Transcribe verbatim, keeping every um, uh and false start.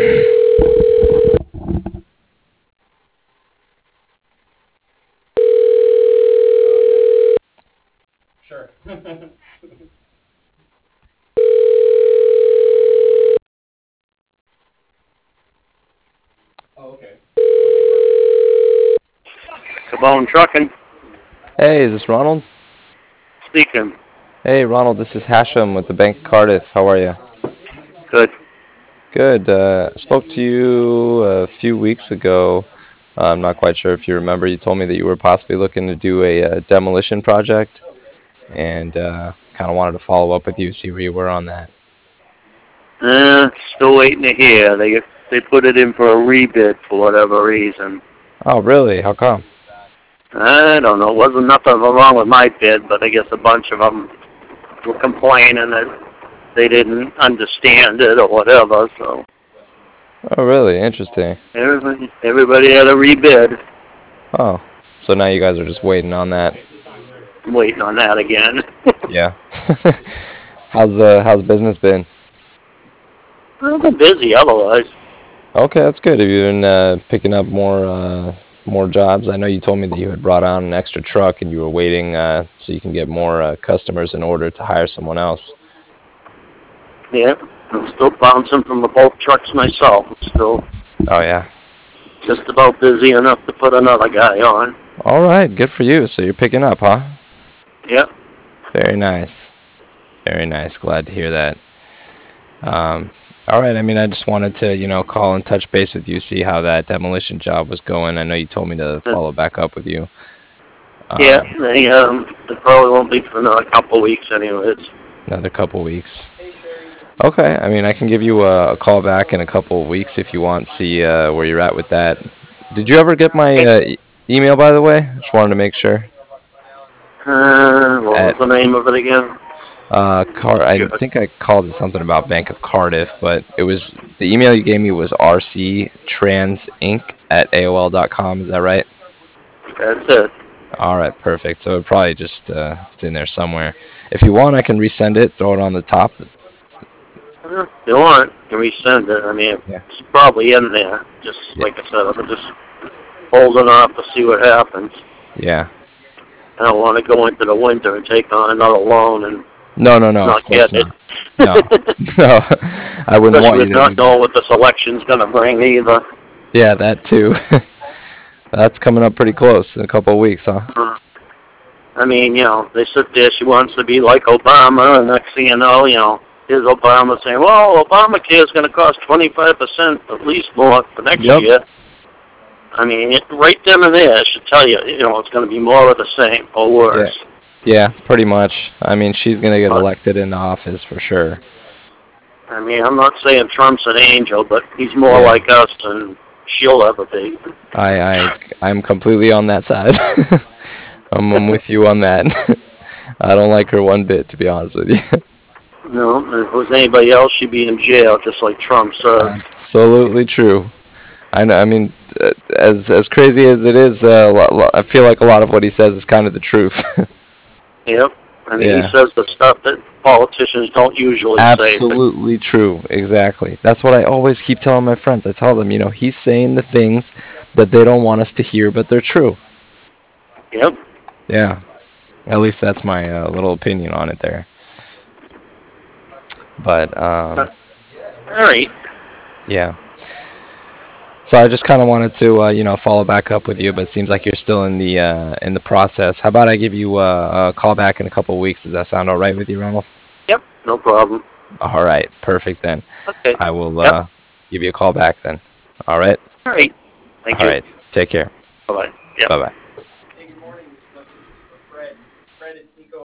Sure. Oh, okay. Cabone Trucking, Hey, is this Ronald? speaking. Hey, Ronald, this is Hashem with the Bank of Cardiff. How are you? Good. Good. Uh, I spoke to you a few weeks ago. Uh, I'm not quite sure if you remember. You told me that you were possibly looking to do a, uh demolition project, and uh, kind of wanted to follow up with you, see where you were on that. Uh, still waiting to hear. They they put it in for a rebid for whatever reason. Oh, really? How come? I don't know. Wasn't nothing wrong with my bid, but I guess a bunch of them were complaining that they didn't understand it or whatever. So Oh, really? Interesting. everybody everybody had a rebid. Oh, so now you guys are just waiting on that. I'm waiting on that again. Yeah. how's uh how's business been? I've been busy otherwise. Okay, that's good. Have you been uh, picking up more uh, more jobs? I know you told me that you had brought on an extra truck and you were waiting uh, so you can get more uh, customers in order to hire someone else. Yeah, I'm still bouncing from the both trucks myself. I'm still Oh yeah. just about busy enough to put another guy on. All right, good for you. So you're picking up, huh? Yep. Very nice. Very nice. Glad to hear that. Um, all right. I mean, I just wanted to, you know, call and touch base with you, see how that demolition job was going. I know you told me to follow back up with you. Yeah, Um, they um they probably won't be for another couple of weeks anyways. another couple weeks. Okay. I mean, I can give you a, a call back in a couple of weeks if you want. See uh, where you're at with that. Did you ever get my uh, e- email, by the way? Just wanted to make sure. Uh, what was At the name of it again? uh, Car, I think I called it something about Bank of Cardiff, but it was the email you gave me was rctransinc at A O L dot com. Is that right? That's it. All right, perfect. So it probably just uh, it's in there somewhere. If you want, I can resend it. Throw it on the top. Uh, If you want, you can resend it. I mean, Yeah. it's probably in there. Just Yeah. like I said, I'm just holding off to see what happens. Yeah. I don't want to go into the winter and take on another loan and No, no, no. Of not course get it. not. No, no. I wouldn't want Especially you with to not do knowing that. what this election's going to bring either. Yeah, that too. That's coming up pretty close in a couple of weeks, huh? Uh, I mean, you know, they sit there, she wants to be like Obama, and next thing you know, you know, here's Obama saying, well, Obamacare is going to cost twenty-five percent at least more for next Yep. year. I mean, it, right then and there, I should tell you, you know, it's going to be more of the same or worse. Yeah. Yeah, pretty much. I mean, she's gonna get But, elected into office for sure. I mean, I'm not saying Trump's an angel, but he's more Yeah. like us than she'll ever be. I, I, I'm completely on that side. I'm, I'm with you on that. I don't like her one bit, to be honest with you. No, if it was anybody else, she'd be in jail, just like Trump served. Absolutely true. I know. I mean, uh, as as crazy as it is, uh, lo- lo- I feel like a lot of what he says is kind of the truth. Yep. I mean, Yeah. he says the stuff that politicians don't usually say. But, Absolutely true. Exactly. That's what I always keep telling my friends. I tell them, you know, he's saying the things that they don't want us to hear, but they're true. yep. Yeah. At least that's my uh, little opinion on it there. But um, All right. yeah. So I just kind of wanted to, uh, you know, follow back up with you, but it seems like you're still in the uh, in the process. How about I give you uh, a call back in a couple of weeks? Does that sound all right with you, Ronald? Yep. No problem. All right, perfect then. Okay. I will Yep. uh, give you a call back then. All right. All right. Thank All you. right. Take care. Bye-bye. Yep. Bye bye.